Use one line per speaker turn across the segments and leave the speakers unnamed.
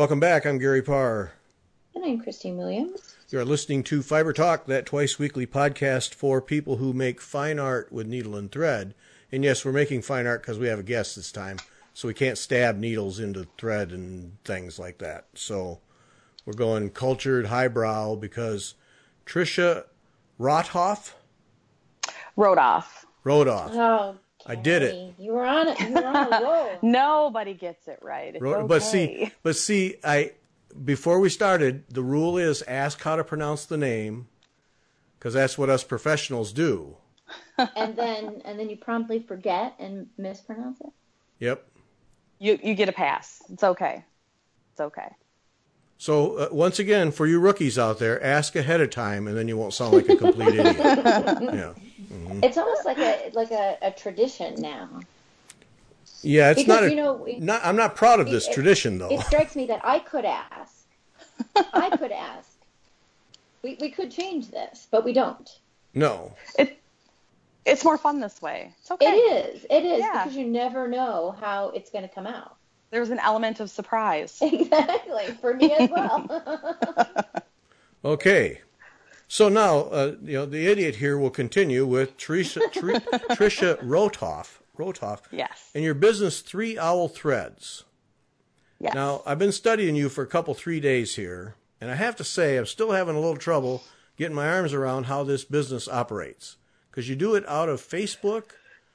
Welcome back. I'm Gary Parr.
And I'm Christine Williams.
You're listening to Fiber Talk, that twice-weekly podcast for people who make fine art with needle and thread. And yes, we're making fine art because we have a guest this time, so we can't stab needles into thread and things like that. So we're going cultured, highbrow, because Tricia Rothoff?
Rodoff.
Oh,
I did it.
You were on it. You were on a roll.
Nobody gets it right. It's okay.
But see, before we started, the rule is ask how to pronounce the name, because that's what us professionals do.
and then you promptly forget and mispronounce it.
Yep.
You get a pass. It's okay. It's okay.
So once again, for you rookies out there, ask ahead of time, and then you won't sound like a complete idiot. Yeah. Mm-hmm.
It's almost like a tradition now.
Yeah, it's
because,
not. I'm not proud of this tradition, though.
It strikes me that I could ask. We could change this, but we don't.
No.
It's more fun this way. It's okay.
It is,
yeah.
Because you never know how it's going to come out.
There's an element of surprise.
Exactly, for me as well.
Okay. So now, the idiot here will continue with Tricia Rothoff.
Yes.
And your business, 3 Owl Threads.
Yes.
Now, I've been studying you for 3 days here, and I have to say I'm still having a little trouble getting my arms around how this business operates. Because you do it out of Facebook.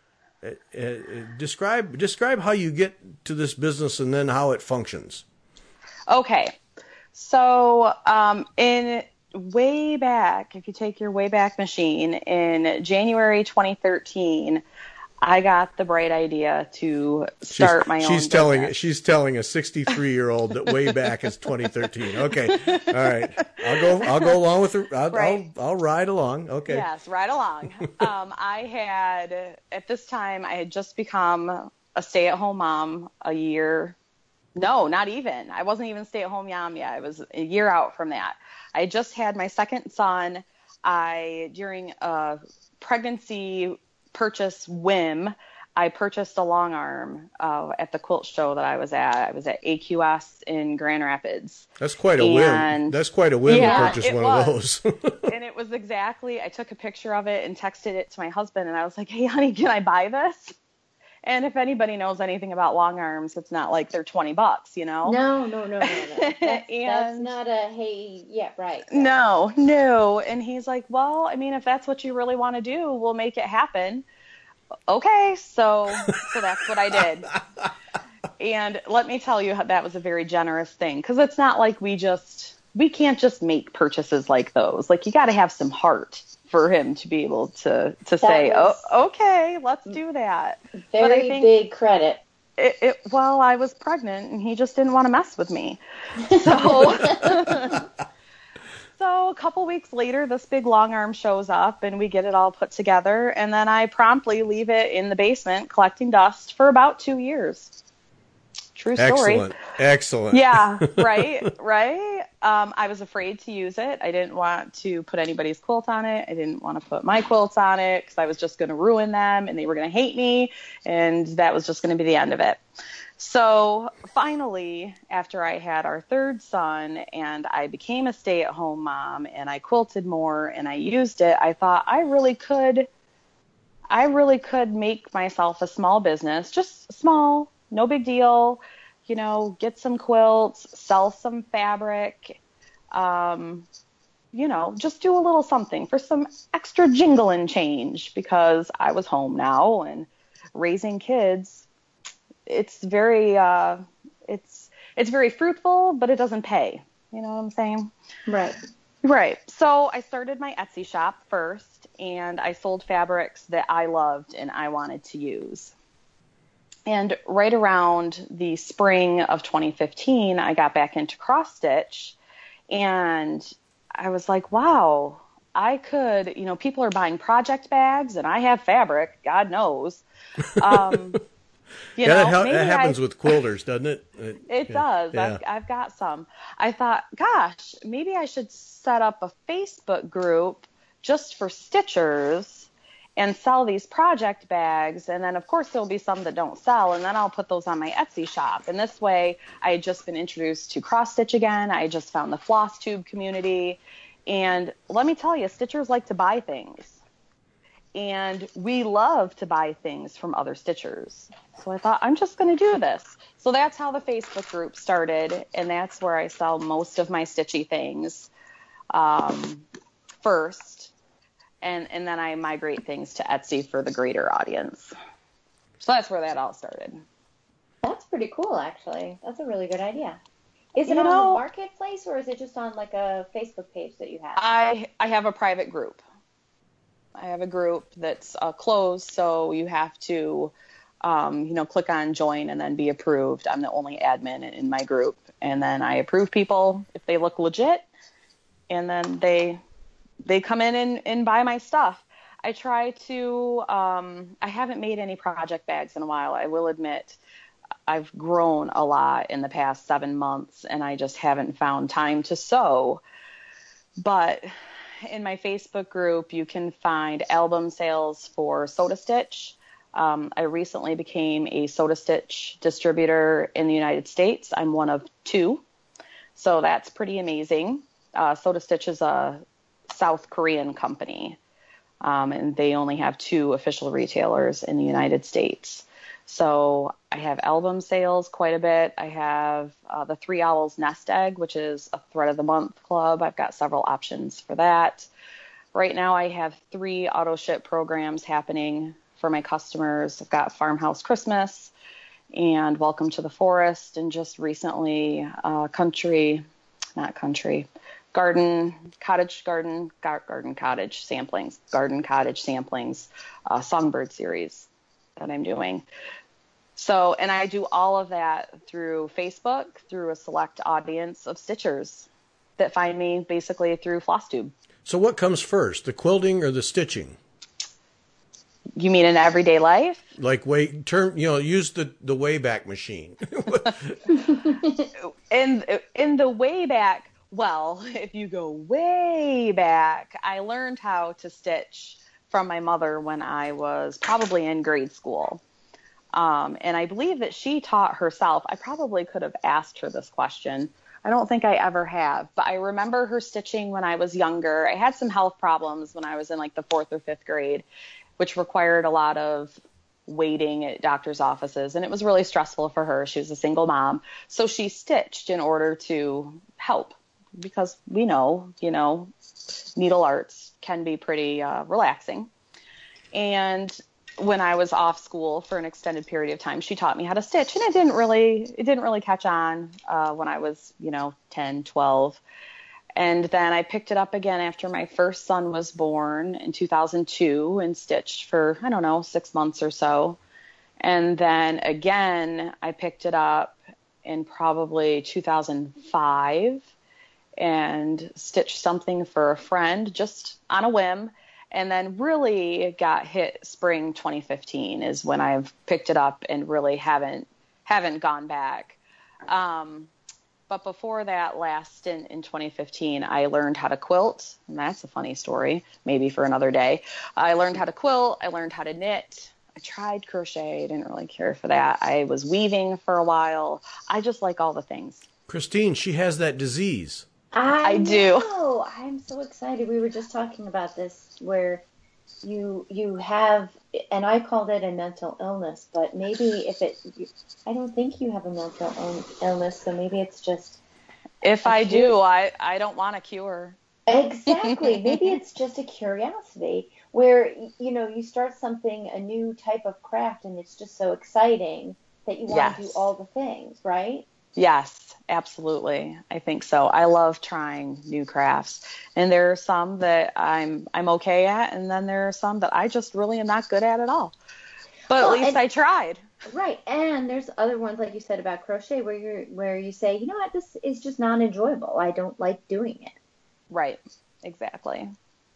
Describe how you get to this business and then how it functions.
Okay. So way back, if you take your Wayback Machine, in January 2013, I got the bright idea to start my own business.
She's telling a 63-year-old that way back is 2013. Okay, all right. I'll go along with her. I'll ride along. Okay.
Yes, ride along. At this time I had just become a stay-at-home mom a year. No, not even. I wasn't even stay-at-home mom yet. I was a year out from that. I just had my second son. During a pregnancy purchase whim, I purchased a long arm at the quilt show that I was at. I was at AQS in Grand Rapids.
That's quite a whim. That's quite a whim to purchase one of those.
And it was exactly, I took a picture of it and texted it to my husband, and I was like, hey, honey, can I buy this? And if anybody knows anything about long arms, it's not like they're $20,
No. That's not a, hey, yeah, right.
No. And he's like, well, I mean, if that's what you really want to do, we'll make it happen. Okay. So that's what I did. And let me tell you, that was a very generous thing. 'Cause it's not like we can't just make purchases like those. Like, you got to have some heart for him to be able to say, okay, let's do that.
Very big credit.
Well, I was pregnant and he just didn't want to mess with me. So, so a couple weeks later, this big long arm shows up and we get it all put together. And then I promptly leave it in the basement collecting dust for about 2 years. True story.
Excellent.
Yeah, right. I was afraid to use it. I didn't want to put anybody's quilt on it. I didn't want to put my quilts on it because I was just going to ruin them and they were going to hate me, and that was just going to be the end of it. So finally, after I had our third son and I became a stay-at-home mom and I quilted more and I used it, I thought I really could make myself a small business, just small. No big deal, get some quilts, sell some fabric, just do a little something for some extra jingle and change, because I was home now and raising kids. It's very, it's very fruitful, but it doesn't pay. You know what I'm saying? Right. So I started my Etsy shop first, and I sold fabrics that I loved and I wanted to use. And right around the spring of 2015, I got back into cross stitch, and I was like, wow, I could, people are buying project bags and I have fabric, God knows.
That happens with quilters, doesn't it?
It does. Yeah. I've got some. I thought, gosh, maybe I should set up a Facebook group just for stitchers and sell these project bags. And then, of course, there'll be some that don't sell. And then I'll put those on my Etsy shop. And this way, I had just been introduced to cross stitch again. I just found the floss tube community. And let me tell you, stitchers like to buy things. And we love to buy things from other stitchers. So I thought, I'm just going to do this. So that's how the Facebook group started. And that's where I sell most of my stitchy things first. And then I migrate things to Etsy for the greater audience. So that's where that all started.
That's pretty cool, actually. That's a really good idea. Is it on the marketplace, or is it just on like a Facebook page that you have?
I have a private group. I have a group that's closed, so you have to, click on join and then be approved. I'm the only admin in my group. And then I approve people if they look legit, and then they come in and buy my stuff. I try to, I haven't made any project bags in a while. I will admit I've grown a lot in the past 7 months, and I just haven't found time to sew. But in my Facebook group, you can find album sales for Soda Stitch. I recently became a Soda Stitch distributor in the United States. I'm one of 2. So that's pretty amazing. Soda Stitch is a South Korean company, and they only have 2 official retailers in the United States. So I have album sales quite a bit. I have the Three Owls Nest Egg, which is a Thread of the Month club. I've got several options for that. Right now I have 3 auto ship programs happening for my customers. I've got Farmhouse Christmas and Welcome to the Forest, and just recently Garden Cottage Samplings, Songbird series that I'm doing. So, and I do all of that through Facebook, through a select audience of stitchers that find me basically through FlossTube.
So what comes first, the quilting or the stitching?
You mean in everyday life?
Like use the Wayback Machine.
in the Wayback, well, if you go way back, I learned how to stitch from my mother when I was probably in grade school. And I believe that she taught herself. I probably could have asked her this question. I don't think I ever have, but I remember her stitching when I was younger. I had some health problems when I was in like the 4th or 5th grade, which required a lot of waiting at doctor's offices. And it was really stressful for her. She was a single mom. So she stitched in order to help, because we know, needle arts can be pretty relaxing. And when I was off school for an extended period of time, she taught me how to stitch, and it didn't really catch on when I was, 10, 12. And then I picked it up again after my first son was born in 2002 and stitched for, 6 months or so. And then again, I picked it up in probably 2005 and stitched something for a friend just on a whim. And then really got hit spring 2015 is when I've picked it up and really haven't gone back. But before that last stint in 2015, I learned how to quilt. And that's a funny story, maybe for another day. I learned how to quilt. I learned how to knit. I tried crochet. I didn't really care for that. I was weaving for a while. I just like all the things.
Christine, she has that disease.
I
do.
I'm so excited. We were just talking about this, where you have, and I called it a mental illness, but maybe I don't think you have a mental illness, so maybe it's just.
If I do, I don't want a cure.
Exactly. Maybe it's just a curiosity where, you start something, a new type of craft, and it's just so exciting that you want to do all the things, right?
Yes, absolutely. I think so. I love trying new crafts, and there are some that I'm okay at, and then there are some that I just really am not good at all. But at least I tried.
Right, and there's other ones, like you said about crochet, where you say, you know what, this is just not enjoyable. I don't like doing it.
Right. Exactly.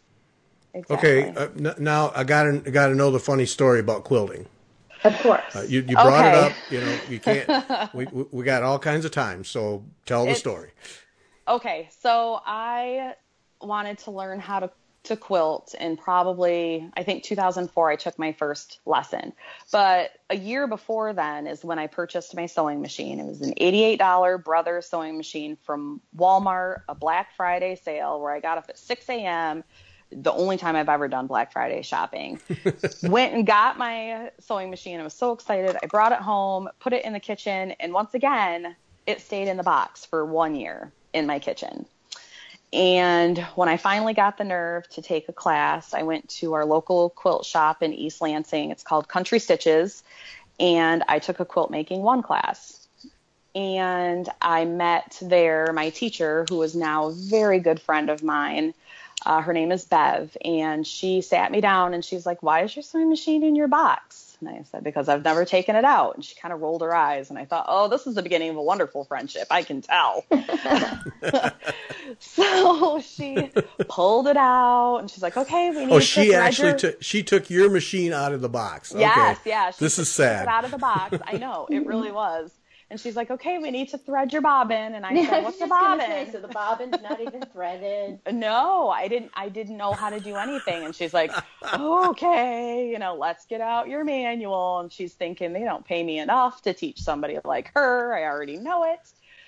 Okay. Now I gotta know the funny story about quilting.
Of course.
You brought it up. You can't. We got all kinds of time, so tell the story.
Okay, so I wanted to learn how to to quilt in probably, I think 2004, I took my first lesson. But a year before then is when I purchased my sewing machine. It was an $88 Brothers sewing machine from Walmart, a Black Friday sale where I got up at 6 a.m., the only time I've ever done Black Friday shopping. Went and got my sewing machine. I was so excited. I brought it home, put it in the kitchen, and once again, it stayed in the box for 1 year in my kitchen. And when I finally got the nerve to take a class, I went to our local quilt shop in East Lansing. It's called Country Stitches. And I took a quilt making 1 class. And I met there my teacher, who is now a very good friend of mine. Her name is Bev. And she sat me down and she's like, "Why is your sewing machine in your box?" And I said, "Because I've never taken it out." And she kind of rolled her eyes. And I thought, oh, this is the beginning of a wonderful friendship. I can tell. So she pulled it out and she's like, "Okay, we need to
she actually she took your machine out of the box.
Yes,
okay.
yeah.
This is sad.
Took it out of the box. I know, it really was. And she's like, "Okay, we need to thread your bobbin." And I said, "What's a bobbin?"
So the bobbin's not even threaded.
No, I didn't know how to do anything. And she's like, "Okay, let's get out your manual." And she's thinking, they don't pay me enough to teach somebody like her. I already know it.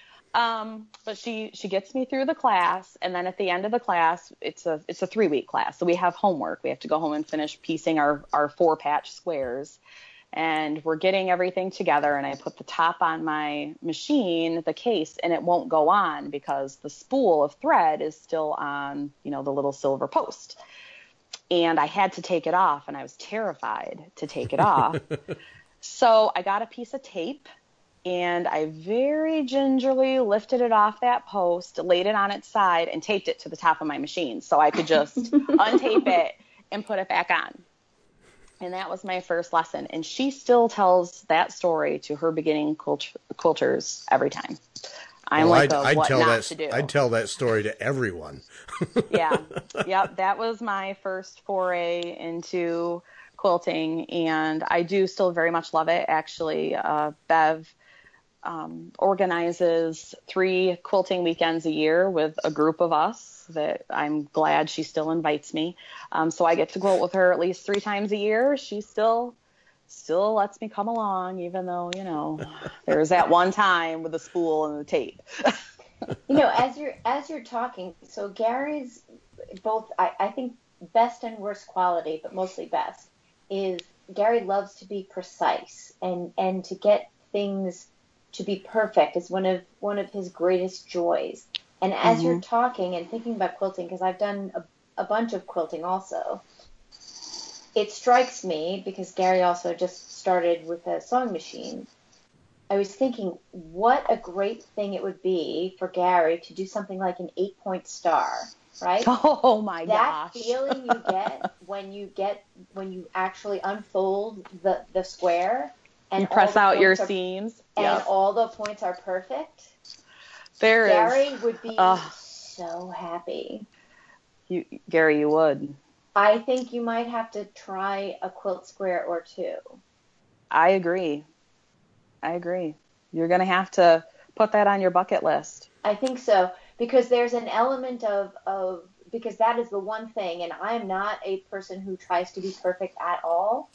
But she gets me through the class. And then at the end of the class, it's a 3-week class. So we have homework. We have to go home and finish piecing our 4-patch squares. And we're getting everything together, and I put the top on my machine, the case, and it won't go on because the spool of thread is still on, the little silver post. And I had to take it off, and I was terrified to take it off. So I got a piece of tape, and I very gingerly lifted it off that post, laid it on its side, and taped it to the top of my machine so I could just untape it and put it back on. And that was my first lesson. And she still tells that story to her beginning quilters every time. I'm what not to do.
I'd tell that story to everyone.
Yeah. Yep. That was my first foray into quilting. And I do still very much love it. Actually, Bev organizes 3 quilting weekends a year with a group of us that I'm glad she still invites me. So I get to quilt with her at least 3 times a year. She still lets me come along, even though, there's that one time with the spool and the tape.
As you're talking, so Gary's both, I think best and worst quality, but mostly best, is Gary loves to be precise and to get things to be perfect is one of his greatest joys. And as you're talking and thinking about quilting, because I've done a bunch of quilting also, it strikes me, because Gary also just started with a sewing machine, I was thinking what a great thing it would be for Gary to do something like an 8-point star, right?
Oh my
gosh.
That
feeling you get when you actually unfold the square and
you press out your seams
and all the points are perfect.
Gary
would be so happy.
Gary, you would.
I think you might have to try a quilt square or 2.
I agree. You're going to have to put that on your bucket list.
I think so, because there's an element of because that is the one thing, and I am not a person who tries to be perfect at all.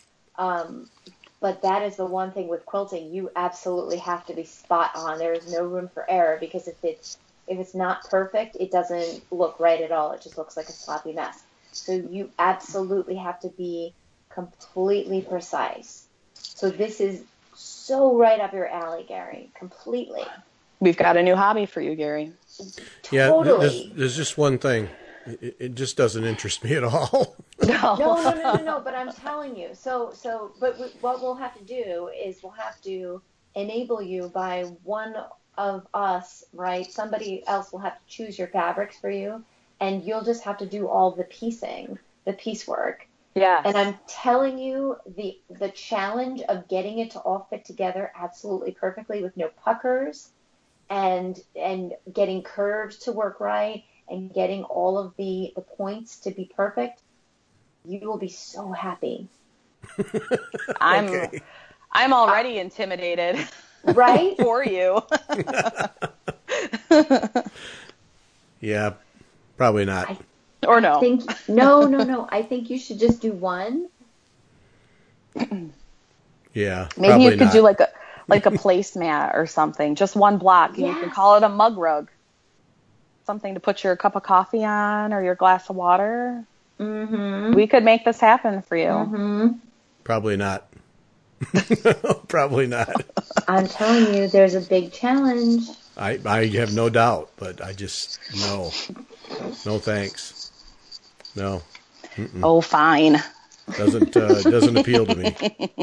But that is the one thing with quilting. You absolutely have to be spot on. There is no room for error, because if it's not perfect, it doesn't look right at all. It just looks like a sloppy mess. So you absolutely have to be completely precise. So this is so right up your alley, Gary. Completely.
We've got a new hobby for you, Gary.
Totally.
Yeah, there's just one thing. It just doesn't interest me at all.
No. But I'm telling you. What we'll have to do is we'll have to enable you by one of us, right? Somebody else will have to choose your fabrics for you, and you'll just have to do all the piecework.
Yeah.
And I'm telling you, the challenge of getting it to all fit together absolutely perfectly with no puckers, and getting curves to work right, and getting all of the points to be perfect, you will be so happy.
I'm already intimidated.
Right?
For you.
Yeah, probably not.
Or no?
No. I think you should just do one.
Yeah,
Maybe
probably
you could
not.
do like a placemat or something, just one block, and you can
Yes.
call it a mug rug. Something to put your cup of coffee on or your glass of water.
Mm-hmm.
We could make this happen for you.
Mm-hmm.
Probably not. Probably not.
I'm telling you, there's a big challenge.
I have no doubt, but I just no thanks. No,
Oh, fine.
doesn't appeal to me.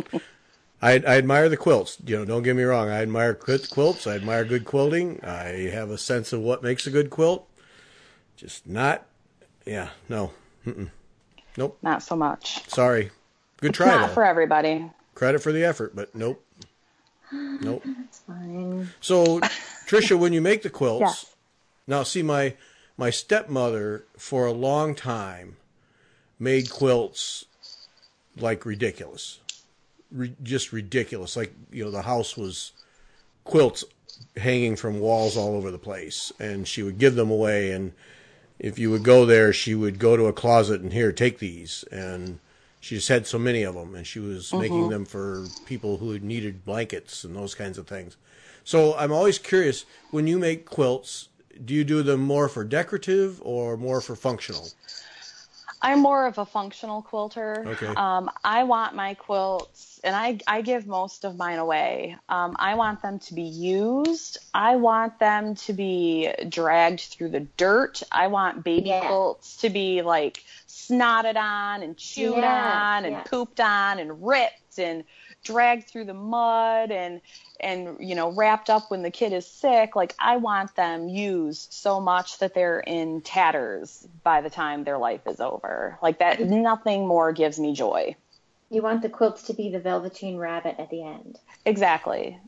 I admire the quilts. Don't get me wrong. I admire quilts. I admire good quilting. I have a sense of what makes a good quilt. Just not. Yeah, no. Nope.
Not so much.
Sorry. Good
It's
try
not
though.
for everybody.
Credit for the effort, but nope. Nope.
It's fine.
So, Tricia, when you make the quilts,
Yes.
now see my stepmother for a long time made quilts like ridiculous. Just ridiculous. Like, the house was quilts hanging from walls all over the place, and she would give them away, and if you would go there, she would go to a closet and, here, take these, and she just had so many of them, and she was making them for people who needed blankets and those kinds of things. So I'm always curious, when you make quilts, do you do them more for decorative or more for functional?
I'm more of a functional quilter.
Okay.
I want my quilts, and I give most of mine away. I want them to be used. I want them to be dragged through the dirt. I want baby quilts to be like snotted on and chewed on and pooped on and ripped and dragged through the mud and wrapped up when the kid is sick. Like, I want them used so much that they're in tatters by the time their life is over. Like that, nothing more gives me joy.
You want the quilts to be the Velveteen Rabbit at the end.
Exactly.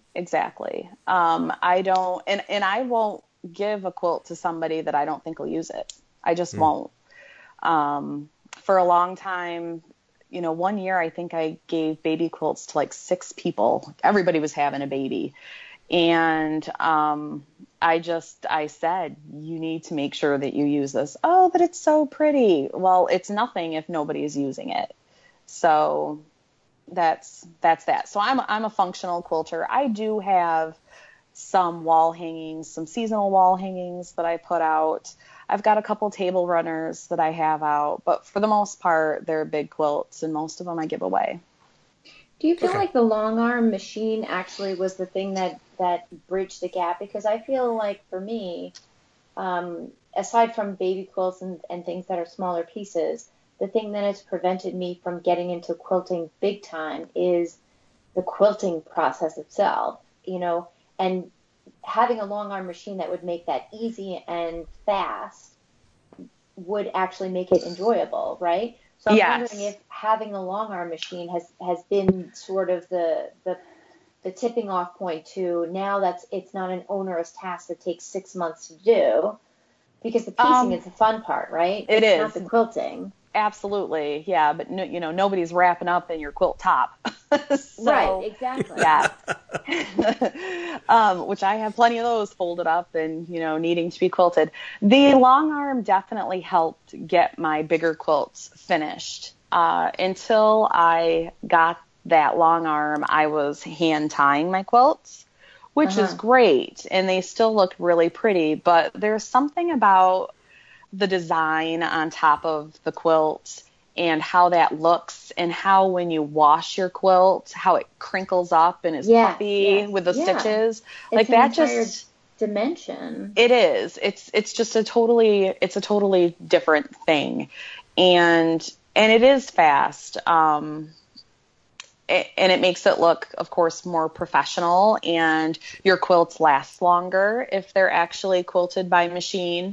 I don't, and I won't give a quilt to somebody that I don't think will use it. I just won't. For a long time, 1 year, I think I gave baby quilts to like 6 people. Everybody was having a baby. And I said, you need to make sure that you use this. Oh, but it's so pretty. Well, it's nothing if nobody's using it. So that's that. So I'm a functional quilter. I do have some wall hangings, some seasonal wall hangings that I put out. I've got a couple table runners that I have out, but for the most part, they're big quilts, and most of them I give away.
Do you feel like the long arm machine actually was the thing that bridged the gap? Because I feel like for me, aside from baby quilts and things that are smaller pieces, the thing that has prevented me from getting into quilting big time is the quilting process itself, and having a long arm machine that would make that easy and fast would actually make it enjoyable, right? So I'm wondering if having a long arm machine has been sort of the tipping off point to now that it's not an onerous task that takes 6 months to do, because the piecing is the fun part, right?
It's
not the quilting.
Absolutely, yeah, but nobody's wrapping up in your quilt top. So,
right, exactly.
Yeah. Which I have plenty of those folded up and, needing to be quilted. The long arm definitely helped get my bigger quilts finished. Until I got that long arm, I was hand tying my quilts, which is great, and they still look really pretty, but there's something about the design on top of the quilt and how that looks, and how when you wash your quilt, how it crinkles up and is puffy with the stitches.
It's
like that just
dimension.
It is. It's just a totally different thing. And it is fast. And it makes it look, of course, more professional, and your quilts last longer if they're actually quilted by machine.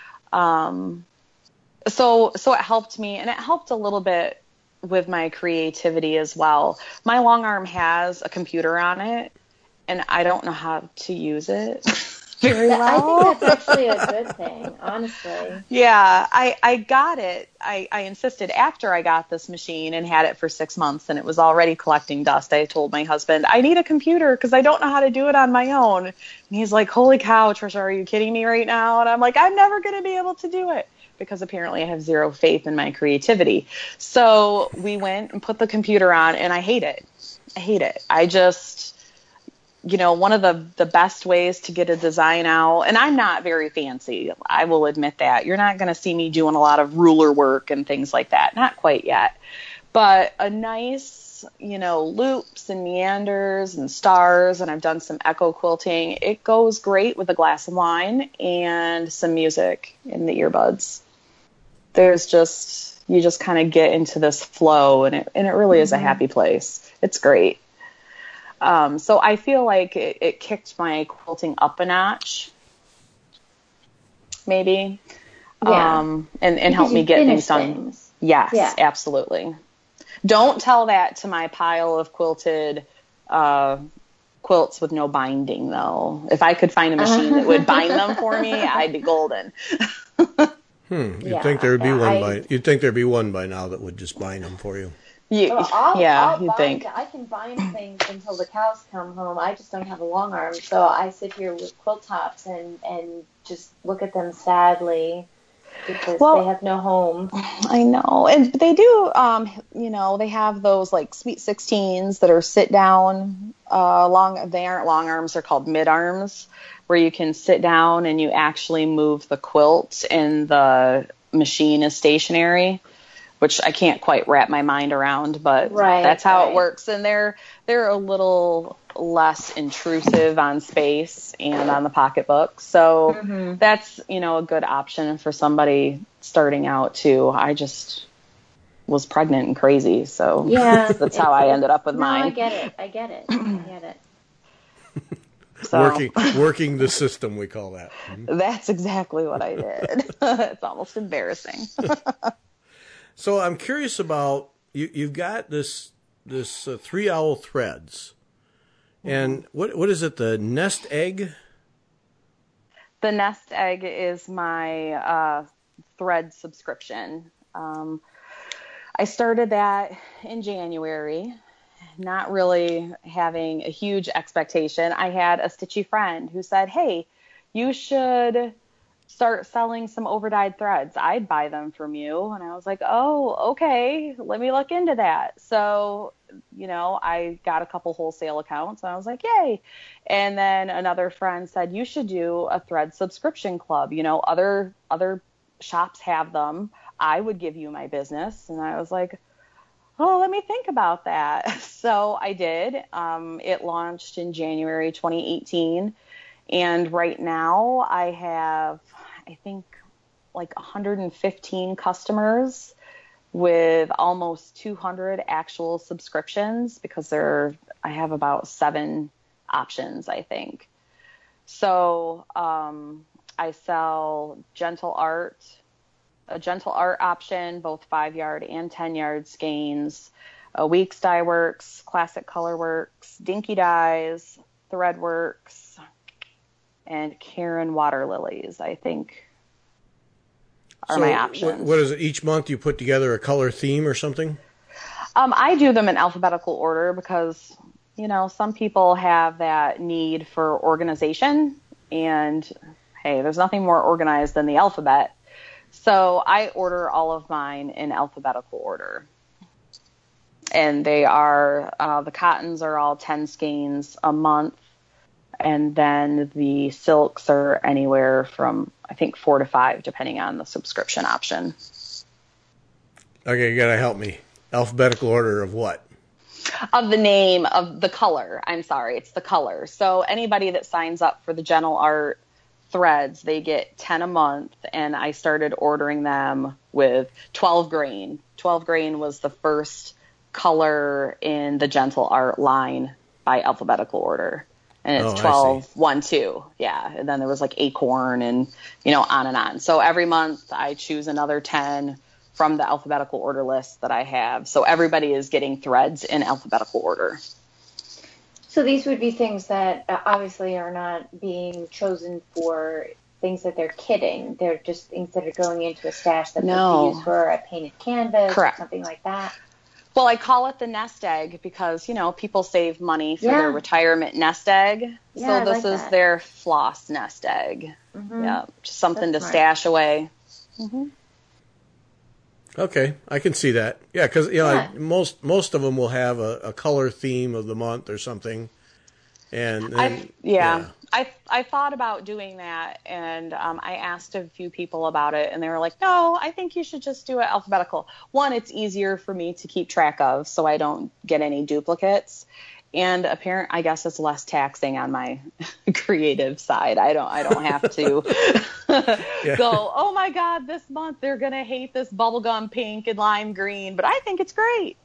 So it helped me, and it helped a little bit with my creativity as well. My long arm has a computer on it, and I don't know how to use it. very well.
I think that's actually a good thing, honestly.
Yeah, I got it. I insisted after I got this machine and had it for 6 months and it was already collecting dust. I told my husband, I need a computer because I don't know how to do it on my own. And he's like, holy cow, Trisha, are you kidding me right now? And I'm like, I'm never going to be able to do it because apparently I have zero faith in my creativity. So we went and put the computer on and I hate it. I hate it. I just... one of the best ways to get a design out, and I'm not very fancy, I will admit that. You're not going to see me doing a lot of ruler work and things like that. Not quite yet. But a nice, loops and meanders and stars, and I've done some echo quilting. It goes great with a glass of wine and some music in the earbuds. You just kind of get into this flow, and it really is a happy place. It's great. So I feel like it kicked my quilting up a notch, maybe, and helped me get things done. Yes, yeah. Absolutely. Don't tell that to my pile of quilted quilts with no binding, though. If I could find a machine that would bind them for me, I'd be golden.
You'd think there'd be one you'd think there'd be one by now that would just bind them for you.
I'll think. I can bind things until the cows come home. I just don't have a long arm, so I sit here with quilt tops and just look at them sadly because they have no home.
I know, and they do. They have those like Sweet 16s that are sit down. They aren't long arms; they're called mid arms, where you can sit down and you actually move the quilt, and the machine is stationary. Which I can't quite wrap my mind around, but that's how it works. And they're a little less intrusive on space and on the pocketbook. So that's, a good option for somebody starting out too. I just was pregnant and crazy. So that's how I ended up with mine.
I get it.
So,
working the system, we call that.
That's exactly what I did. It's almost embarrassing.
So I'm curious about you've got this 3 owl threads, and what is it? The nest egg.
The nest egg is my thread subscription. I started that in January, not really having a huge expectation. I had a stitchy friend who said, "Hey, you should start selling some overdyed threads. I'd buy them from you." And I was like, oh, okay, let me look into that. So, I got a couple wholesale accounts and I was like, yay. And then another friend said, you should do a thread subscription club. Other shops have them. I would give you my business. And I was like, oh, let me think about that. So I did. It launched in January 2018. And right now I have, I think, like 115 customers with almost 200 actual subscriptions because I have about 7 options, I think. So I sell a gentle art option, both 5-yard and 10-yard skeins, Weeks Dye Works, Classic Color Works, Dinky Dyes, Thread Works, and Karen Water Lilies, I think, are my options.
What is it? Each month you put together a color theme or something?
I do them in alphabetical order because, some people have that need for organization. And, hey, there's nothing more organized than the alphabet. So I order all of mine in alphabetical order. And they are, the cottons are all 10 skeins a month. And then the silks are anywhere from, I think, 4 to 5, depending on the subscription option.
Okay, you got to help me. Alphabetical order of what?
Of the name of the color. I'm sorry, it's the color. So anybody that signs up for the Gentle Art threads, they get 10 a month. And I started ordering them with 12 grain. 12 grain was the first color in the Gentle Art line by alphabetical order. And it's 12, 1, 2. Yeah. And then there was like acorn and, on and on. So every month I choose another 10 from the alphabetical order list that I have. So everybody is getting threads in alphabetical order.
So these would be things that obviously are not being chosen for things that they're kidding. They're just things that are going into a stash that would be used for a painted canvas or something like that.
Well, I call it the nest egg because, people save money for their retirement nest egg.
Yeah,
so this is their floss nest egg. Mm-hmm. Yeah, just something to stash away. Mm-hmm.
Okay, I can see that. Yeah, because most of them will have a color theme of the month or something. And
I thought about doing that, and I asked a few people about it, and they were like, "No, I think you should just do it alphabetical. One, it's easier for me to keep track of, so I don't get any duplicates, and I guess it's less taxing on my creative side. I don't have to go, oh my God, this month they're gonna hate this bubblegum pink and lime green, but I think it's great,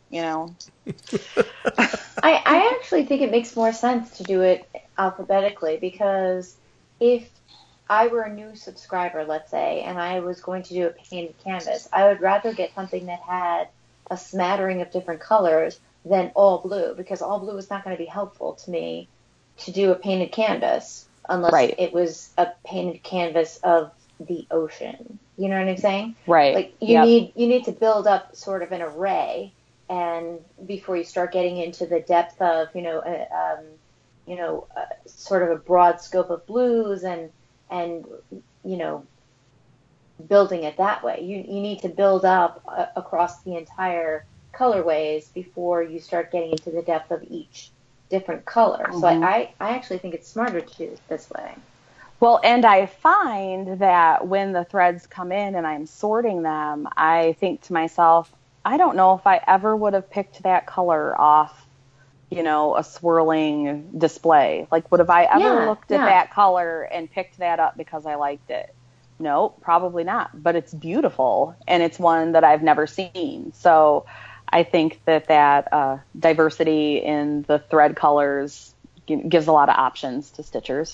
I actually think it makes more sense to do it alphabetically, because if I were a new subscriber, let's say, and I was going to do a painted canvas, I would rather get something that had a smattering of different colors than all blue, because all blue is not going to be helpful to me to do a painted canvas unless it was a painted canvas of the ocean. You know what I'm saying?
Right.
Like you need to build up sort of an array, and before you start getting into the depth of sort of a broad scope of blues and building it that way. You need to build up across the entire colorways before you start getting into the depth of each different color. Mm-hmm. So I actually think it's smarter to do it this way.
Well, and I find that when the threads come in and I'm sorting them, I think to myself, I don't know if I ever would have picked that color off, a swirling display. Like, would have I ever looked at that color and picked that up because I liked it? No, probably not. But it's beautiful, and it's one that I've never seen. So I think that diversity in the thread colors gives a lot of options to stitchers.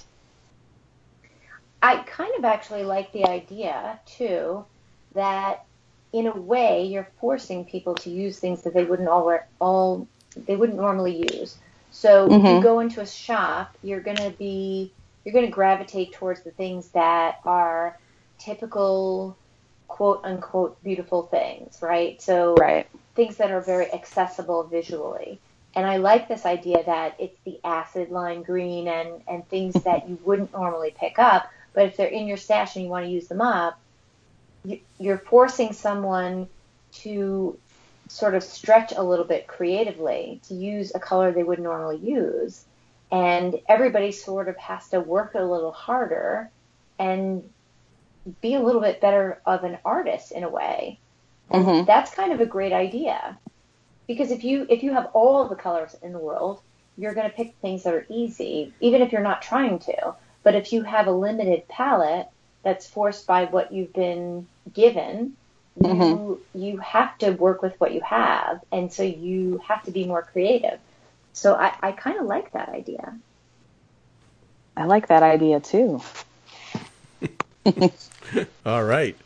I kind of actually like the idea, too, that in a way you're forcing people to use things that they wouldn't normally use. So if you go into a shop, you're going to gravitate towards the things that are typical, quote unquote, beautiful things, right? So things that are very accessible visually. And I like this idea that it's the acid lime green and things that you wouldn't normally pick up, but if they're in your stash and you want to use them up, you're forcing someone to sort of stretch a little bit creatively to use a color they would normally use. And everybody sort of has to work a little harder and be a little bit better of an artist in a way. And that's kind of a great idea. Because if you have all of the colors in the world, you're going to pick things that are easy, even if you're not trying to. But if you have a limited palette that's forced by what you've been given, you have to work with what you have, and so you have to be more creative. So I kind of like that idea.
I like that idea too.
All right.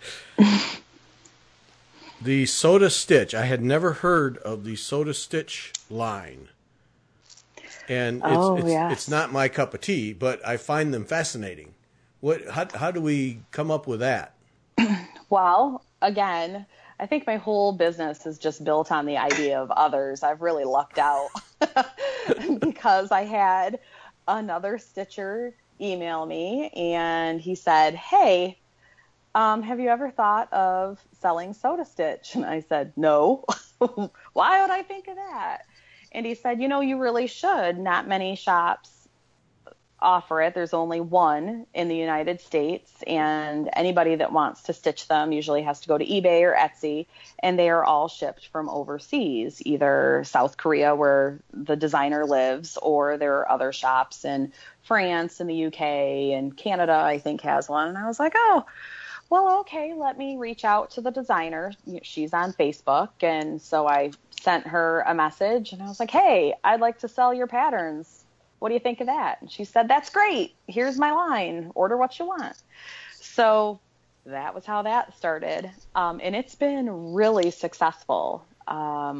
The Soda Stitch. I had never heard of the Soda Stitch line. And it's not my cup of tea, but I find them fascinating. How do we come up with that?
Well, again, I think my whole business is just built on the idea of others. I've really lucked out because I had another stitcher email me, and he said, hey, have you ever thought of selling Soda Stitch? And I said, no. Why would I think of that? And he said, you really should. Not many shops offer it. There's only one in the United States, and anybody that wants to stitch them usually has to go to eBay or Etsy, and they are all shipped from overseas, either South Korea where the designer lives, or there are other shops in France and the UK and Canada, I think, has one. And I was like, oh, well, okay, let me reach out to the designer. She's on Facebook. And so I sent her a message, and I was like, hey, I'd like to sell your patterns. What do you think of that? And she said, that's great. Here's my line. Order what you want. So that was how that started. And it's been really successful.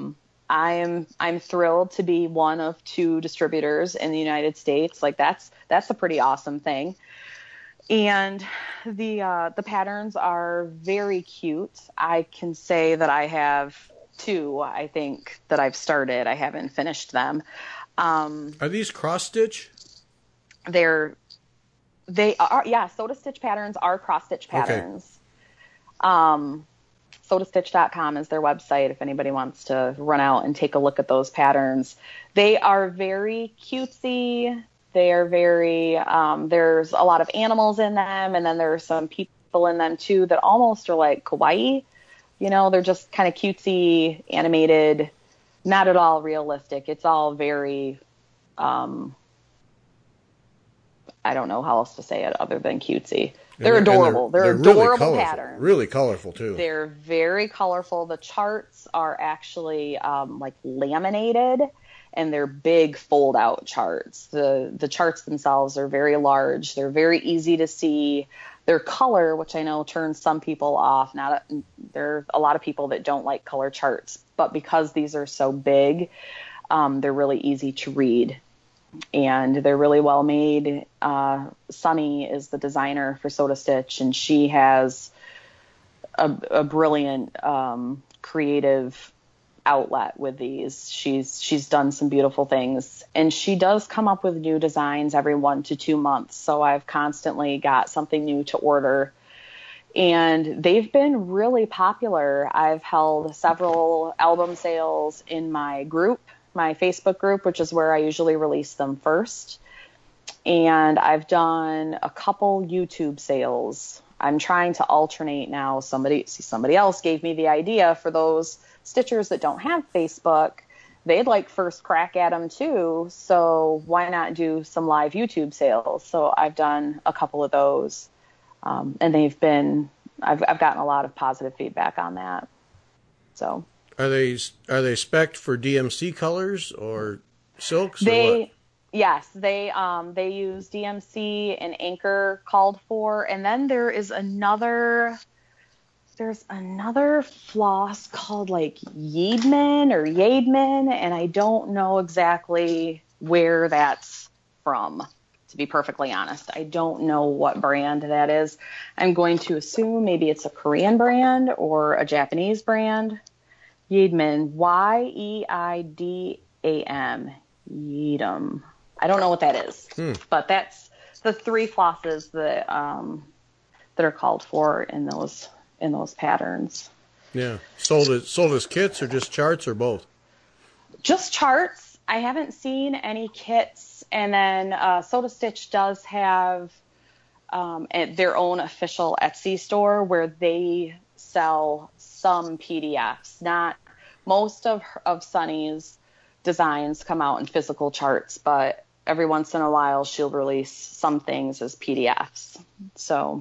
I'm thrilled to be one of 2 distributors in the United States. Like that's a pretty awesome thing. And the patterns are very cute. I can say that I have 2, I think, that I've started. I haven't finished them.
Are these cross stitch?
They are, yeah. Soda Stitch patterns are cross stitch patterns. Okay. Sodastitch.com is their website if anybody wants to run out and take a look at those patterns. They are very cutesy. They are very, there's a lot of animals in them, and then there are some people in them too that almost are like kawaii. You know, they're just kind of cutesy, animated, not at all realistic. It's all very, I don't know how else to say it other than cutesy. They're adorable. They're adorable
really
patterns.
Really colorful, too.
They're very colorful. The charts are actually like laminated, and they're big fold-out charts. The charts themselves are very large. They're very easy to see. Their color, which I know turns some people off. There are a lot of people that don't like color charts, but because these are so big, they're really easy to read. And they're really well made. Sunny is the designer for Soda Stitch, and she has a brilliant creative outlet with these. She's done some beautiful things, and she does come up with new designs every 1 to 2 months. So I've constantly got something new to order, and they've been really popular. I've held several album sales in my group, my Facebook group, which is where I usually release them first. And I've done a couple YouTube sales. I'm trying to alternate now. Somebody else gave me the idea for those stitchers that don't have Facebook. They'd like first crack at them too. So why not do some live YouTube sales? So I've done a couple of those. And I've gotten a lot of positive feedback on that. So.
Are they spec'd for DMC colors or silks? Or what?
Yes, they use DMC and Anchor called for, and then there's another floss called like Yeadman, and I don't know exactly where that's from. To be perfectly honest, I don't know what brand that is. I'm going to assume maybe it's a Korean brand or a Japanese brand. Yeadman, Yeidam, Yeadam. I don't know what that is, but that's the 3 flosses that are called for in those patterns.
Yeah, sold as kits or just charts or both?
Just charts. I haven't seen any kits, and then Soda Stitch does have their own official Etsy store where they sell some PDFs. Not most of Sunny's designs come out in physical charts, but every once in a while she'll release some things as PDFs. So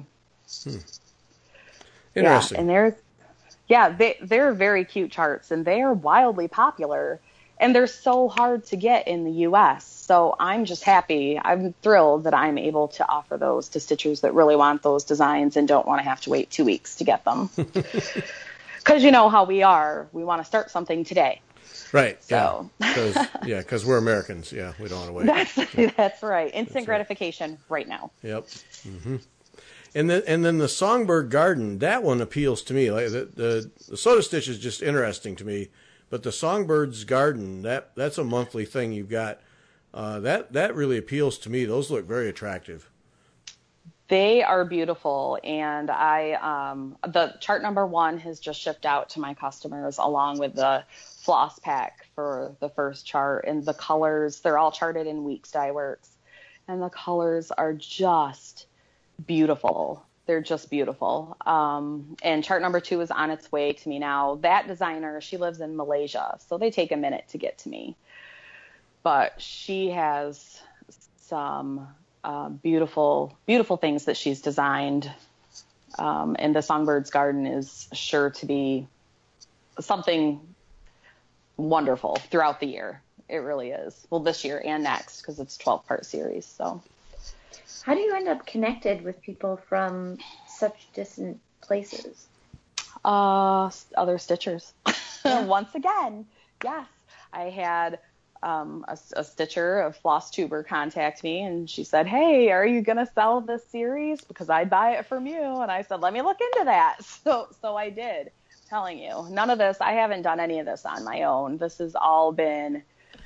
interesting.
Yeah, and they're very cute charts, and they are wildly popular, and they're so hard to get in the US. So I'm just happy. I'm thrilled that I'm able to offer those to stitchers that really want those designs and don't want to have to wait 2 weeks to get them. Because you know how we are. We want to start something today.
Right.
So.
Yeah. Because we're Americans. Yeah, we don't want to wait.
That's right. Instant gratification right now.
Yep. Mm-hmm. And then the Songbird Garden, that one appeals to me. Like the Soda Stitch is just interesting to me, but the Songbird's Garden, that's a monthly thing you've got. That really appeals to me. Those look very attractive.
They are beautiful, and the chart number 1 has just shipped out to my customers along with the floss pack for the first chart, and the colors, they're all charted in Weeks Dye Works, and the colors are just beautiful. They're just beautiful. And chart number 2 is on its way to me now. That designer, she lives in Malaysia, so they take a minute to get to me, but she has some beautiful things that she's designed, and the Songbird's Garden is sure to be something wonderful throughout the year. It really is. Well, this year and next, because it's a 12-part series. So,
how do you end up connected with people from such distant places?
Other stitchers. Once again, yes. I had a stitcher, a floss tuber, contact me, and she said, "Hey, are you gonna sell this series? Because I'd buy it from you." And I said, "Let me look into that." So I did. I'm telling you, none of this. I haven't done any of this on my own. This has all been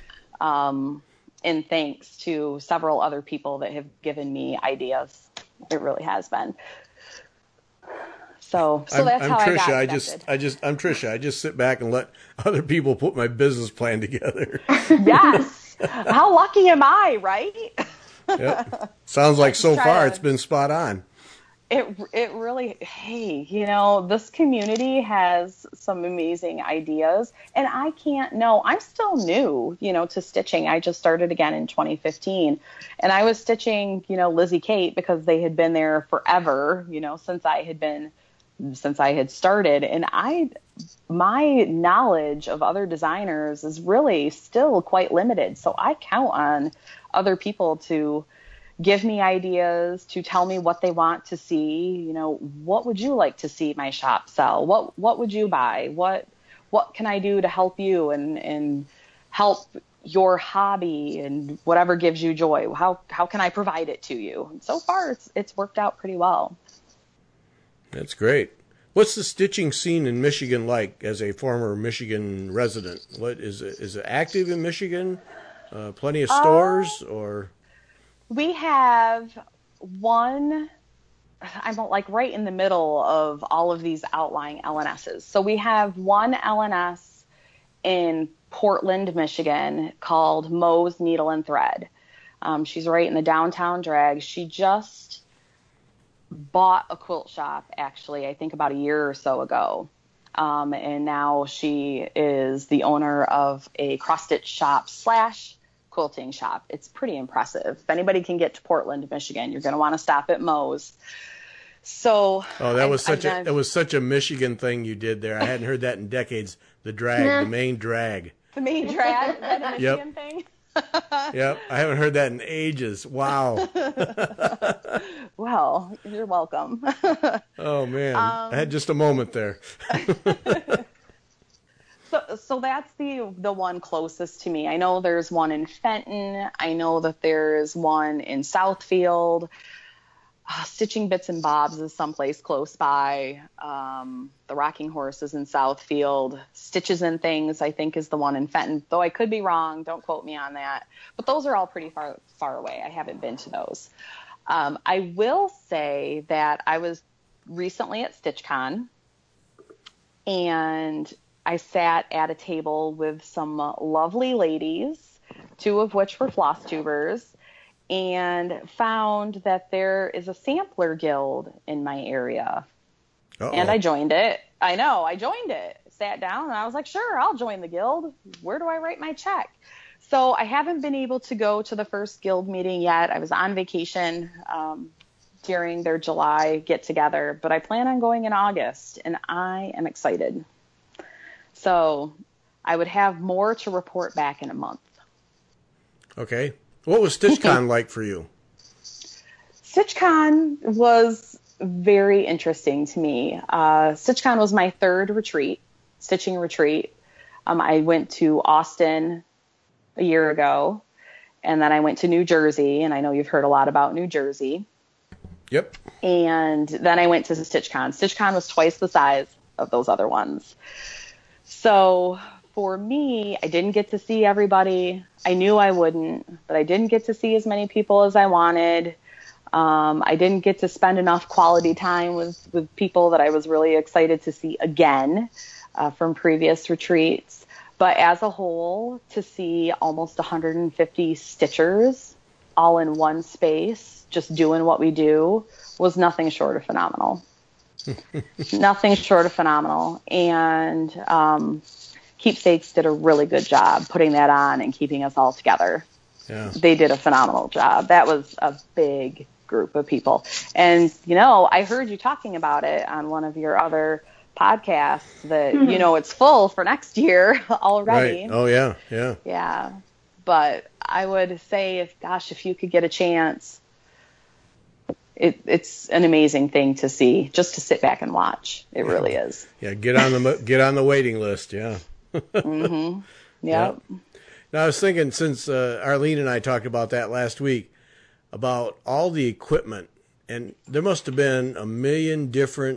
in thanks to several other people that have given me ideas. It really has been. So that's how
Tricia.
I got accepted.
I'm Tricia. I just sit back and let other people put my business plan together.
Yes. How lucky am I, right?
Yep. Sounds like so far it's been spot on.
It really, hey, this community has some amazing ideas, and I'm still new, to stitching. I just started again in 2015, and I was stitching, Lizzie Kate, because they had been there forever, since I had started. And my knowledge of other designers is really still quite limited. So I count on other people to give me ideas, to tell me what they want to see. What would you like to see my shop sell? What would you buy? What can I do to help you and help your hobby and whatever gives you joy? How can I provide it to you? And so far, it's worked out pretty well.
That's great. What's the stitching scene in Michigan like as a former Michigan resident? What is it active in Michigan? Plenty of stores or?
We have one, I'm like right in the middle of all of these outlying LNSs. So we have one LNS in Portland, Michigan called Mo's Needle and Thread. She's right in the downtown drag. She just bought a quilt shop, actually, I think about a year or so ago. And now she is the owner of a cross-stitch shop / quilting shop. It's pretty impressive. If anybody can get to Portland, Michigan, you're going to want to stop at Mo's. So,
that was such a Michigan thing you did there. I hadn't heard that in decades. The drag, the main drag.
The main drag, is that a Michigan thing?
Yep, I haven't heard that in ages. Wow.
Well, you're welcome.
Oh man, I had just a moment there.
So that's the one closest to me. I know there's one in Fenton. I know that there's one in Southfield. Stitching Bits and Bobs is someplace close by. The Rocking Horse is in Southfield. Stitches and Things, I think, is the one in Fenton, though I could be wrong. Don't quote me on that. But those are all pretty far away. I haven't been to those. I will say that I was recently at StitchCon, and I sat at a table with some lovely ladies, 2 of which were floss tubers, and found that there is a sampler guild in my area. Uh-oh. And I joined it. I know, I joined it. Sat down and I was like, sure, I'll join the guild. Where do I write my check? So I haven't been able to go to the first guild meeting yet. I was on vacation during their July get-together, but I plan on going in August, and I am excited. So I would have more to report back in a month.
Okay. What was StitchCon like for you?
StitchCon was very interesting to me. StitchCon was my 3rd stitching retreat. I went to Austin a year ago, and then I went to New Jersey, and I know you've heard a lot about New Jersey.
Yep.
And then I went to StitchCon. StitchCon was twice the size of those other ones. So for me, I didn't get to see everybody. I knew I wouldn't, but I didn't get to see as many people as I wanted. I didn't get to spend enough quality time with people that I was really excited to see again from previous retreats. But as a whole, to see almost 150 stitchers all in one space, just doing what we do, was nothing short of phenomenal. Nothing short of phenomenal. And Keepsakes did a really good job putting that on and keeping us all together.
Yeah.
They did a phenomenal job. That was a big group of people. And, I heard you talking about it on one of your other podcasts that, it's full for next year already.
Right. Oh, yeah. Yeah.
Yeah. But I would say, if you could get a chance, it's an amazing thing to see, just to sit back and watch. It really is.
Yeah. Get on the waiting list. Yeah.
Mm-hmm. Yep.
Now, I was thinking, since Arlene and I talked about that last week, about all the equipment, and there must have been a million different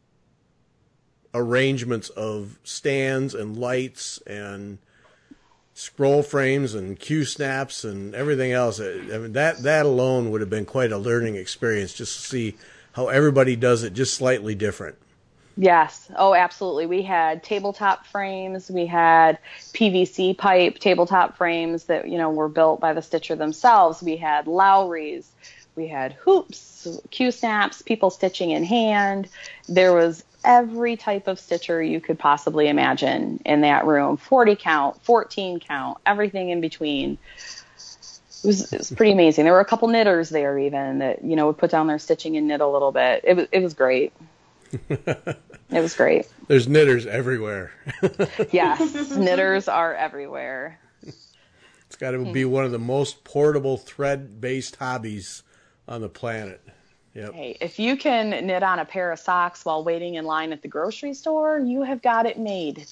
arrangements of stands and lights and scroll frames and cue snaps and everything else. I mean, that alone would have been quite a learning experience, just to see how everybody does it just slightly different.
Yes. Oh, absolutely. We had tabletop frames. We had PVC pipe tabletop frames that, were built by the stitcher themselves. We had Lowry's. We had hoops, cue snaps, people stitching in hand. There was every type of stitcher you could possibly imagine in that room. 40 count, 14 count, everything in between. It was pretty amazing. There were a couple knitters there even that, would put down their stitching and knit a little bit. It was great. It was great.
There's knitters everywhere.
Yes, knitters are everywhere.
It's got to be one of the most portable thread-based hobbies on the planet. Yep.
Hey, if you can knit on a pair of socks while waiting in line at the grocery store, you have got it made.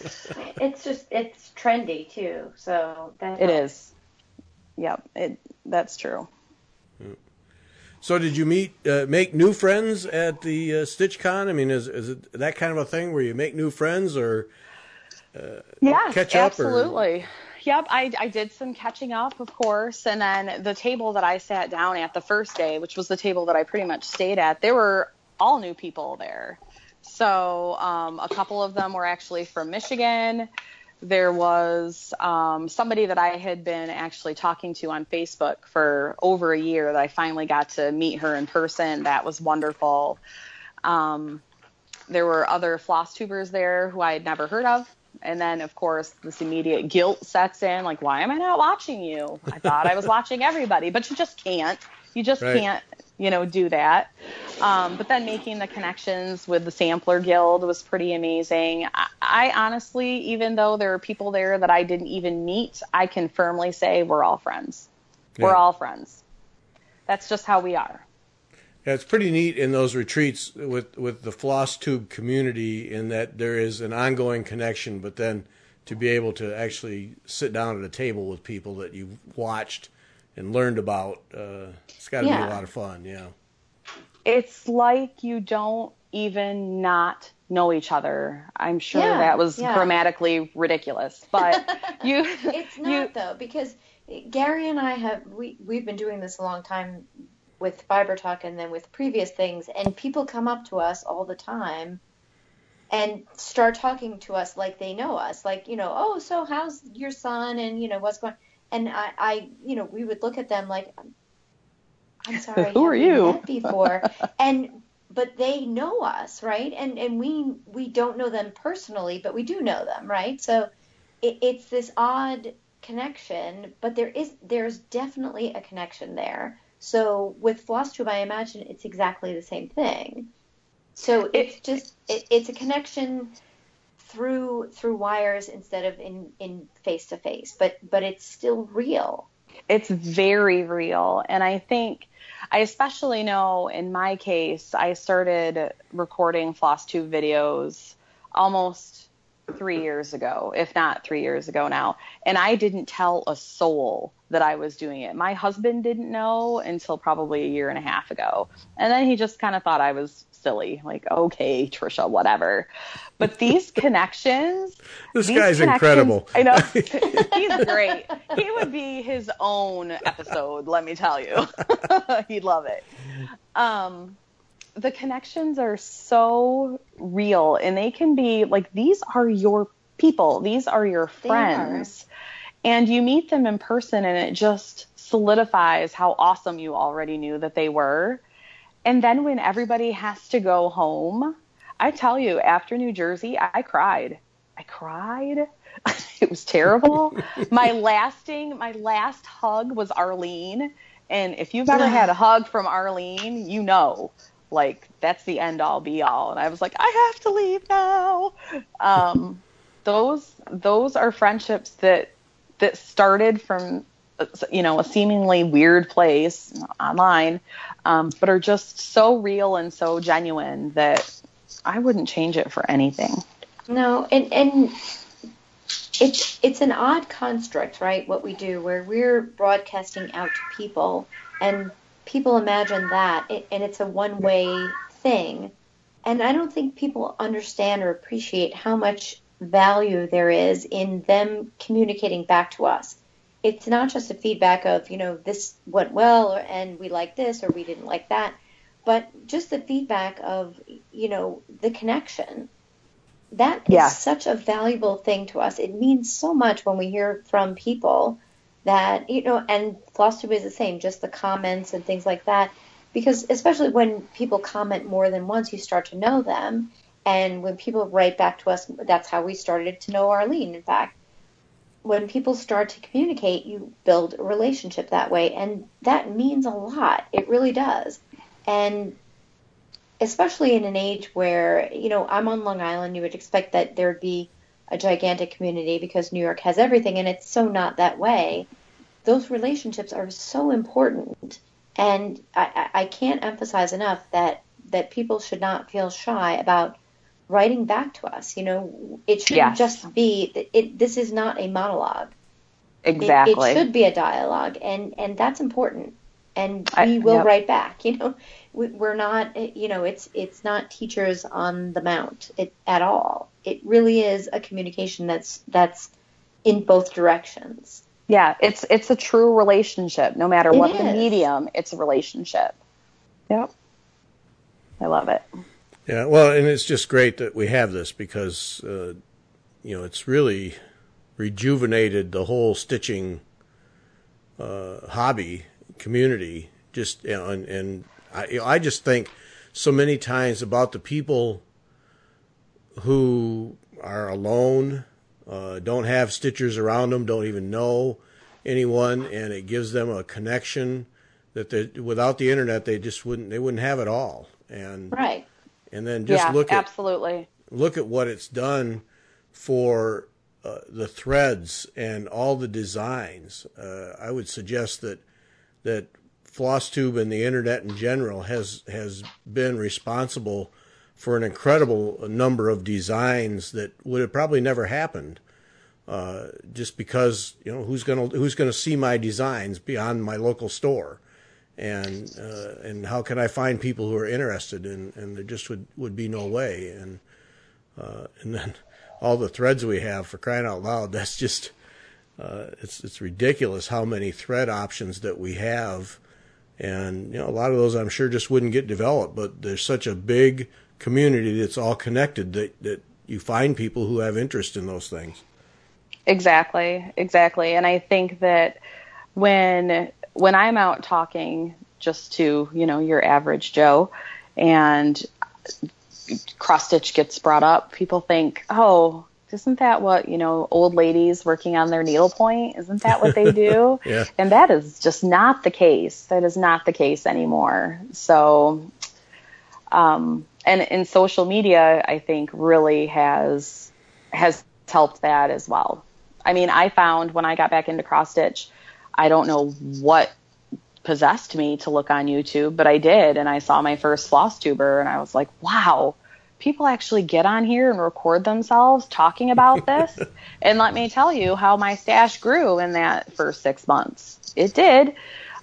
It's trendy too, so that
it is. Yep, that's true.
So did you make new friends at the StitchCon? I mean, is it that kind of a thing where you make new friends or catch up?
Absolutely. Yep, I did some catching up, of course, and then the table that I sat down at the first day, which was the table that I pretty much stayed at, there were all new people there. So a couple of them were actually from Michigan. There was somebody that I had been actually talking to on Facebook for over a year that I finally got to meet her in person. That was wonderful. There were other floss tubers there who I had never heard of. And then, of course, this immediate guilt sets in, like, why am I not watching you? I thought I was watching everybody, but you just can't. You just can't, do that. But then making the connections with the Sampler Guild was pretty amazing. I honestly, even though there are people there that I didn't even meet, I can firmly say we're all friends. Yeah. We're all friends. That's just how we are.
Yeah, it's pretty neat in those retreats with the floss tube community in that there is an ongoing connection, but then to be able to actually sit down at a table with people that you've watched and learned about, it's got to be a lot of fun, yeah.
It's like you don't even not know each other. I'm sure that was grammatically ridiculous, but
It's not, though, because Gary and I we've been doing this a long time with Fiber Talk and then with previous things, and people come up to us all the time and start talking to us like they know us, like, oh, so how's your son, and what's going on? And I we would look at them like, I'm sorry,
who are you?
Met before, but they know us, right? And we don't know them personally, but we do know them, right? So it's this odd connection, but there's definitely a connection there. So with FlossTube, I imagine it's exactly the same thing. So it's a connection through wires instead of in face to face, but it's still real.
It's very real, and I think I especially know in my case, I started recording FlossTube videos almost 3 years ago, if not 3 years ago now. And I didn't tell a soul that I was doing it. My husband didn't know until probably a year and a half ago. And then he just kind of thought I was silly, like, okay, Trisha, whatever. But these connections.
This guy's incredible.
I know. He's great. He would be his own episode, let me tell you. He'd love it. The connections are so real, and they can be like, these are your people. These are your friends. And you meet them in person, and it just solidifies how awesome you already knew that they were. And then when everybody has to go home, I tell you, after New Jersey, I cried. It was terrible. My last hug was Arlene. And if you've ever had a hug from Arlene, like, that's the end all be all. And I was like, I have to leave now. Those are friendships that started from, a seemingly weird place online, but are just so real and so genuine that I wouldn't change it for anything.
No, and it's an odd construct, right? What we do, where we're broadcasting out to people, and people imagine that, and it's a one-way thing. And I don't think people understand or appreciate how much value there is in them communicating back to us. It's not just a feedback of, this went well, and we like this, or we didn't like that, but just the feedback of, the connection. That is such a valuable thing to us. It means so much when we hear from people that, and FlossTube is the same, just the comments and things like that. Because especially when people comment more than once, you start to know them. And when people write back to us, that's how we started to know Arlene, in fact. When people start to communicate, you build a relationship that way. And that means a lot. It really does. And especially in an age where, I'm on Long Island, you would expect that there would be a gigantic community because New York has everything, and it's so not that way. Those relationships are so important. And I can't emphasize enough that people should not feel shy about writing back to us. It shouldn't just be, this is not a monologue.
Exactly.
It should be a dialogue, and that's important. And we will write back. We're not, it's not teachers on the mount at all. It really is a communication that's in both directions.
Yeah, it's a true relationship. No matter what the medium, it's a relationship. Yep. I love it.
Yeah, well, and it's just great that we have this because, it's really rejuvenated the whole stitching hobby community. Just, and I just think so many times about the people who are alone, don't have stitchers around them, don't even know anyone, and it gives them a connection that without the internet they wouldn't have it all. And
right.
And then just look at what it's done for the threads and all the designs. I would suggest that FlossTube and the internet in general has been responsible for an incredible number of designs that would have probably never happened, just because who's gonna see my designs beyond my local store, and how can I find people who are interested, and there just would be no way, and then all the threads we have, for crying out loud, that's just it's ridiculous how many thread options that we have, and a lot of those I'm sure just wouldn't get developed, but there's such a big community that's all connected that you find people who have interest in those things.
Exactly. And I think that when I'm out talking just to, your average Joe, and cross stitch gets brought up, people think, oh, isn't that what, old ladies working on their needlepoint, isn't that what they do?
Yeah.
And that is just not the case. That is not the case anymore. So, and social media, I think, really has helped that as well. I mean, I found when I got back into cross stitch, I don't know what possessed me to look on YouTube, but I did, and I saw my first FlossTuber, and I was like, wow, people actually get on here and record themselves talking about this. And let me tell you how my stash grew in that first 6 months. It did.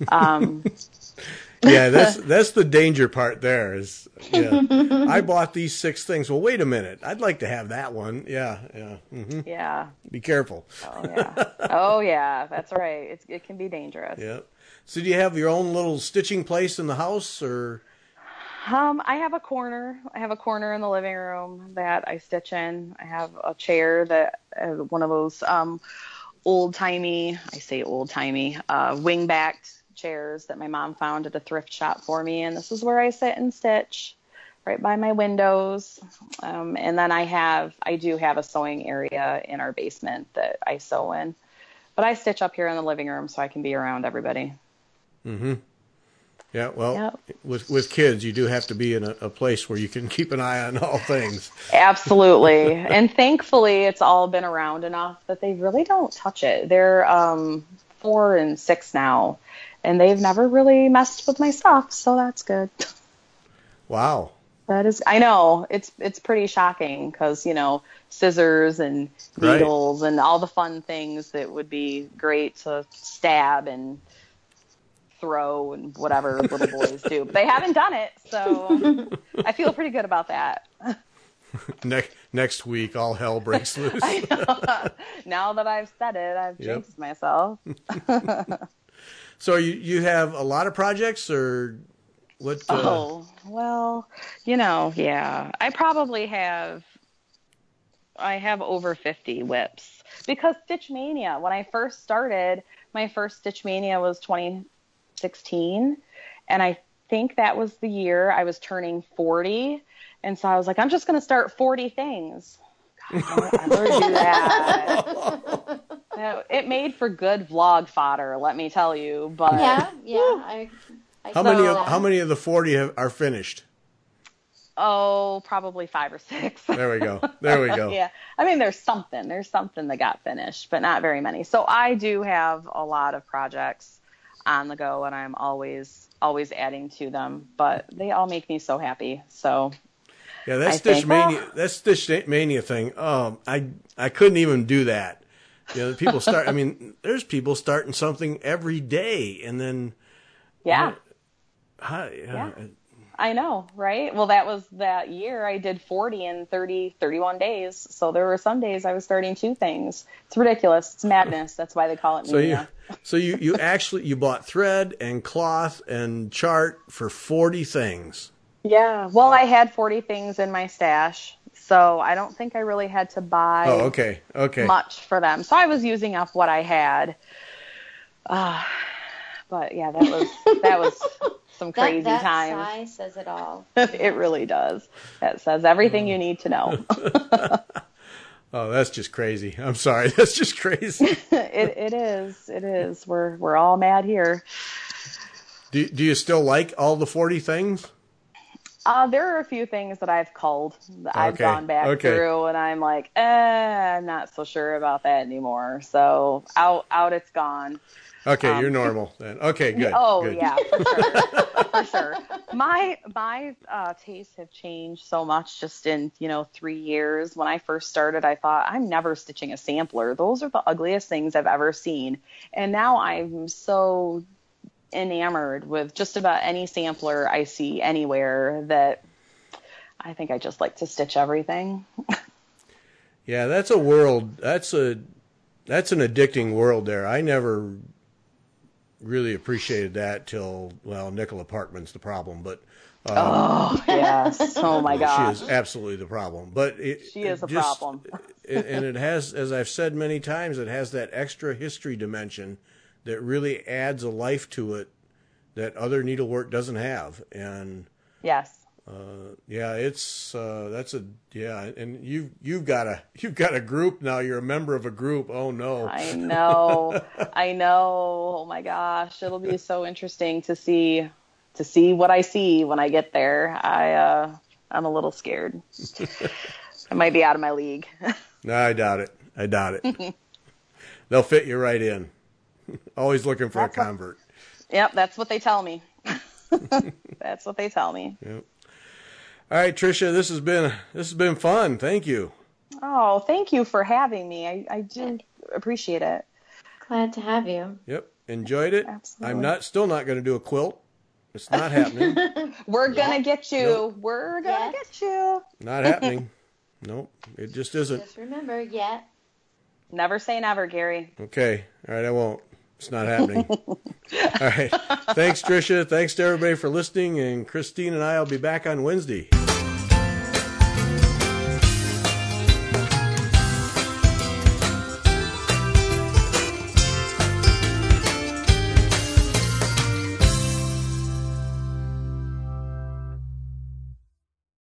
Yeah, that's the danger part there is, I bought these 6 things. Well, wait a minute. I'd like to have that one. Yeah. Mm-hmm.
Yeah.
Be careful.
Oh, yeah. That's right. It can be dangerous.
Yeah. So do you have your own little stitching place in the house, or?
I have a corner. I have a corner in the living room that I stitch in. I have a chair that one of those old-timey, wing-backed chairs that my mom found at a thrift shop for me, and this is where I sit and stitch, right by my windows. And then I do have a sewing area in our basement that I sew in, but I stitch up here in the living room so I can be around everybody.
Mm-hmm. Yeah, well, with kids, you do have to be in a place where you can keep an eye on all things.
Absolutely. And thankfully, it's all been around enough that they really don't touch it. They're 4 and 6 now, and they've never really messed with my stuff, so that's good.
Wow.
That is, I know it's pretty shocking because, scissors and needles and all the fun things that would be great to stab and throw and whatever little boys do, but they haven't done it. So I feel pretty good about that.
Next week, all hell breaks loose.
I know. Now that I've said it, I've jinxed myself.
So you have a lot of projects, or what?
Oh, well, yeah. I probably have over 50 whips because Stitch Mania, when I first started, my first Stitch Mania was 2016, and I think that was the year I was turning 40. And so I was like, I'm just going to start 40 things. God, I don't ever do that. It made for good vlog fodder, let me tell you. But
yeah.
How many of the 40 are finished?
Oh, probably 5 or 6.
There we go.
Yeah. I mean, there's something that got finished, but not very many. So I do have a lot of projects on the go, and I'm always adding to them, but they all make me so happy. So
yeah, that Stitch Mania thing. I couldn't even do that. People start. I mean, there's people starting something every day, and then
yeah. I know, right? Well, that was that year I did 40 in 31 days. So there were some days I was starting 2 things. It's ridiculous. It's madness. That's why they call it mania.
So you actually bought thread and cloth and chart for 40 things.
Yeah. Well, I had 40 things in my stash, so I don't think I really had to buy
okay.
much for them. So I was using up what I had. But yeah, that was some crazy
that
times.
That sigh says it all.
It really does. That says everything you need to know.
Oh, that's just crazy. I'm sorry. That's just crazy.
It is. We're all mad here.
Do you still like all the 40 things?
There are a few things that I've culled. I've gone back through, and I'm like, I'm not so sure about that anymore. So out it's gone.
Okay, you're normal then. Okay, good.
Oh,
good.
Yeah, for sure. For sure. My tastes have changed so much just in, 3 years. When I first started, I thought, I'm never stitching a sampler. Those are the ugliest things I've ever seen. And now I'm so enamored with just about any sampler I see anywhere that I think I just like to stitch everything.
Yeah, that's a world. That's an addicting world there. I never really appreciated that till, Nicola Parkman's the problem, but
yes. Oh my gosh.
She is absolutely the problem. But
she is a problem.
And it has, as I've said many times, it has that extra history dimension that really adds a life to it that other needlework doesn't have. And
yes.
And you've got a group now. You're a member of a group. Oh no.
I know. Oh my gosh, it'll be so interesting to see what I see when I get there. I'm a little scared. I might be out of my league.
No, I doubt it. They'll fit you right in. Always looking for a convert.
Yep, that's what they tell me. That's what they tell me.
Yep. All right, Tricia, this has been fun. Thank you.
Oh, thank you for having me. I do appreciate it.
Glad to have you.
Yep, enjoyed it.
Absolutely.
I'm still not going to do a quilt. It's not happening.
We're gonna get you. Nope. We're gonna get you.
Not happening. Nope, it just isn't.
Just remember, yet.
Never say never, Gary.
Okay, all right, I won't. It's not happening. All right. Thanks, Tricia. Thanks to everybody for listening. And Christine and I will be back on Wednesday.